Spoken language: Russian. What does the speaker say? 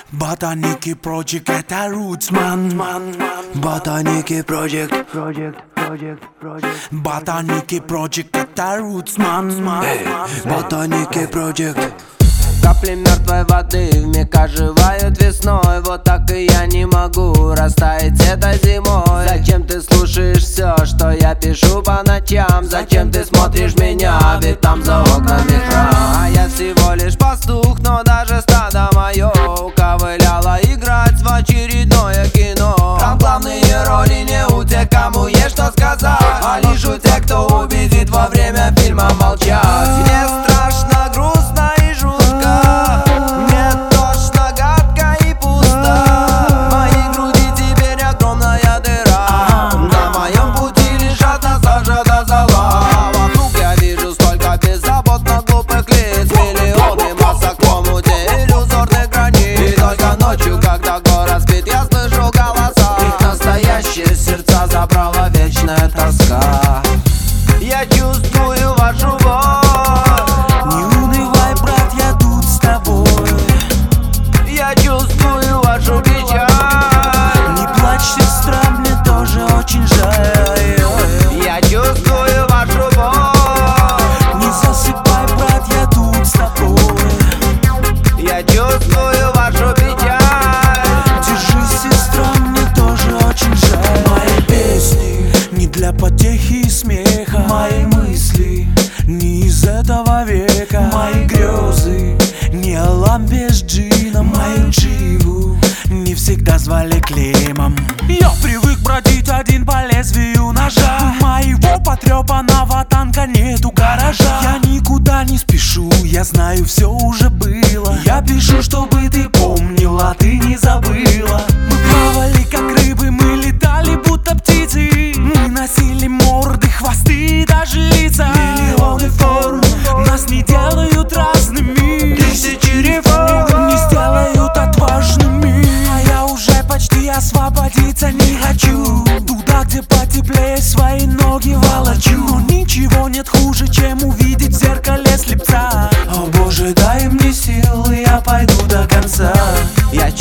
Ботаники Project, это Roots, man. Ботаники Project. Ботаники Project, это Roots, man. Ботаники Project. Капли мертвой воды вмиг оживают весной. Вот так и я не могу растаять это зимой. Зачем ты слушаешь все, что я пишу по ночам? Зачем ты смотришь меня, ведь там за окнами храм? А я всего лишь пастух, но даже стадо мое ковыляло играть в очередное кино. Там главные роли не у тех, кому есть что сказать, а лишь у тех, кто убедит во время фильма молчать. Мне страшно, грустно и жутко, мне тошно, гадко и пусто. В моей груди теперь огромная дыра, на моем пути лежат насажена зола. Вокруг я вижу столько беззаботно глупых лиц, миллионы масок в омуте иллюзорных границ. И только ночью, когда город спит, я слышу голоса. Их настоящие сердца забрала вечная тоска. Я чувствую вашу боль. Не унывай, брат, я тут с тобой. Я чувствую вашу печаль. Не плачь, сестра, мне тоже очень жаль. Я чувствую вашу боль. Не засыпай, брат, я тут с тобой. Я чувствую вашу печаль. Держись, сестра, мне тоже очень жаль. Мои песни не для потехи и смеха. Мои мысли не из этого века. Мои грезы не о лампе с джином. Мою дживу не всегда звали Климом. Я привык бродить один по лезвию ножа. У моего потрепанного танка нету гаража. Я никуда не спешу, я знаю, все уже было. Я пишу, чтобы ты помнила, ты не забыла. Мы плавали как рыбы, мы летали будто птицы. Мы носили морды, хвосты и даже лица. Миллионы форм нас не делают разными. Тысячи реформ не сделают отважными. А я уже почти освободиться не хочу. Туда, где потеплее, свои ноги волочу. Но ничего нет хуже, чем увидеть в зеркале слепца. О боже, дай мне силы, я пойду до конца. Я